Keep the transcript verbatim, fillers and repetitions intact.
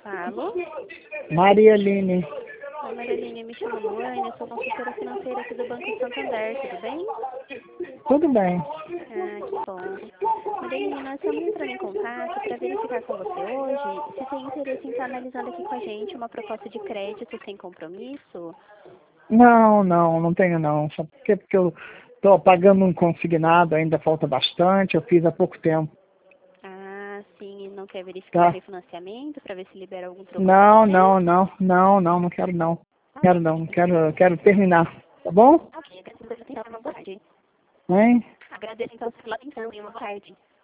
Alô? Maria Aline. Oi, Marialine, me chamo Luane, eu sou consultora financeira aqui do Banco Santander, tudo bem? Tudo bem. Ah, que bom. Marialine, nós estamos entrando em contato para verificar com você hoje se tem interesse em estar analisando aqui com a gente uma proposta de crédito sem compromisso. Não, não, não tenho não. Só porque, porque eu estou pagando um consignado, ainda falta bastante, eu fiz há pouco tempo. Ah, sim, e não quer verificar Tá? o refinanciamento para ver se libera algum trocador Não, de não, crédito? não, não, não, não quero não. Quero não, quero, quero terminar. Tá bom? Ok, agradeço pela atenção, uma boa tarde. Hein? Agradeço então pela atenção e uma boa tarde.